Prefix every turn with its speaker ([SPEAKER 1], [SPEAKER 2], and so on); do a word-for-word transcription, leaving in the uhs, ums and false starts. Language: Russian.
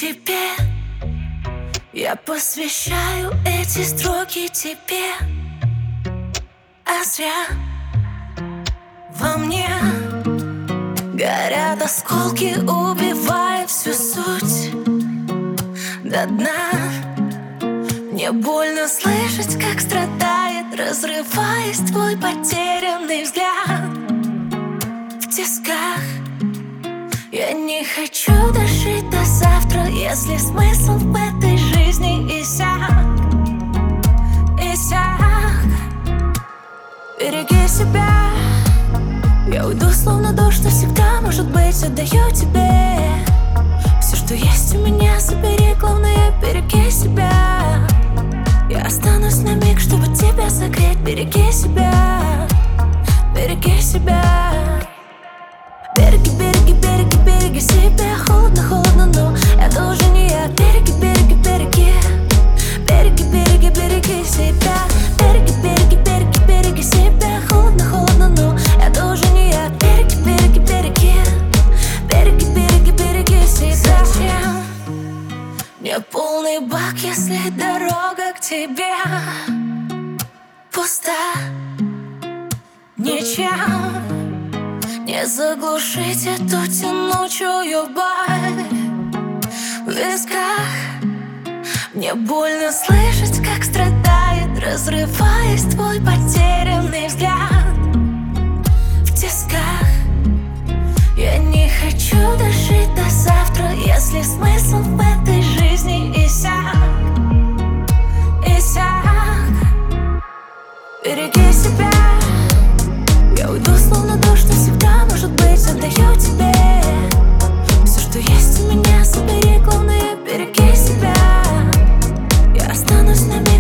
[SPEAKER 1] тебе. Я посвящаю эти строки тебе. А зря во мне горят осколки, убивая всю суть до дна. Мне больно слышать, как страдает, разрываясь, твой потерянный взгляд в тисках. Я не хочу дожить до завтра, если смысл в этой жизни иссяк, иссяк. Береги себя. Я уйду, словно дождь, но всегда, может быть, отдаю тебе все, что есть у меня, забери, главное, береги себя. Я останусь на миг, чтобы тебя согреть. Береги себя, береги себя. Береги, береги, береги, береги себя. Холодно, холодно, но это уже не я. Береги, береги, береги. Береги, береги, береги себя. Береги, береги, береги, береги себя. Холодно, холодно, но это уже не я. Береги, береги, береги. Береги, береги, береги себя. Зачем мне полный бак, если дорога к тебе пуста? Ничем не заглушить эту тянучую боль в висках. Мне больно слышать, как страдает, разрываясь, твой потерянный взгляд в тисках. Я не хочу дожить до завтра, если смысл в этой жизни иссяк, иссяк. Береги себя. Я уйду, словно дождь, навсегда, может быть, отдаю тебе все, что есть у меня, забери, главное, береги себя. Я останусь на месте.